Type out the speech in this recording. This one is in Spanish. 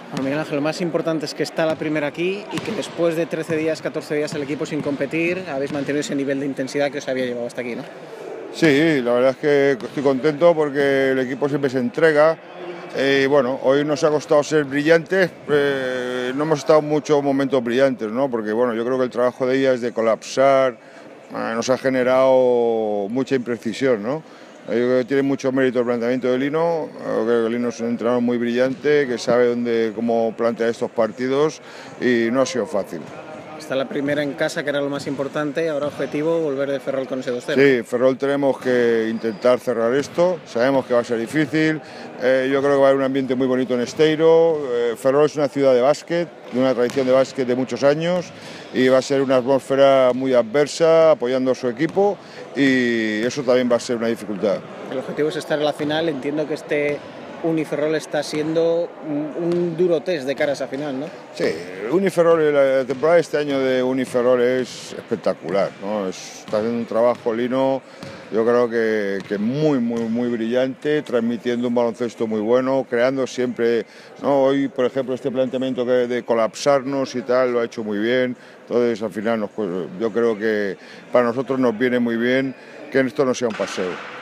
Bueno, Miguel Ángel, lo más importante es que está la primera aquí y que después de 13 días, 14 días el equipo sin competir, habéis mantenido ese nivel de intensidad que os había llevado hasta aquí, ¿no? Sí, la verdad es que estoy contento porque el equipo siempre se entrega. Y bueno, hoy nos ha costado ser brillantes, no hemos estado en muchos momentos brillantes, ¿no? Porque bueno, yo creo que el trabajo de ella es de colapsar, nos ha generado mucha imprecisión, ¿no? Yo creo que tiene mucho mérito el planteamiento de Lino. Creo que Lino es un entrenador muy brillante, que sabe cómo plantear estos partidos y no ha sido fácil. Está la primera en casa, que era lo más importante, ahora objetivo volver de Ferrol con ese 2-0. Sí, Ferrol tenemos que intentar cerrar esto, sabemos que va a ser difícil, yo creo que va a haber un ambiente muy bonito en Esteiro. Ferrol es una ciudad de básquet, de una tradición de básquet de muchos años, y va a ser una atmósfera muy adversa, apoyando a su equipo, y eso también va a ser una dificultad. El objetivo es estar en la final. Entiendo que este Uniferrol está siendo un duro test de cara a esa final, ¿no? Sí, Uniferrol, la temporada de este año de Uniferrol es espectacular, ¿no? Está haciendo un trabajo Lino, yo creo que muy brillante, transmitiendo un baloncesto muy bueno, creando siempre, ¿no? Hoy, por ejemplo, este planteamiento de colapsarnos y tal, lo ha hecho muy bien. Entonces, al final, yo creo que para nosotros nos viene muy bien que esto no sea un paseo.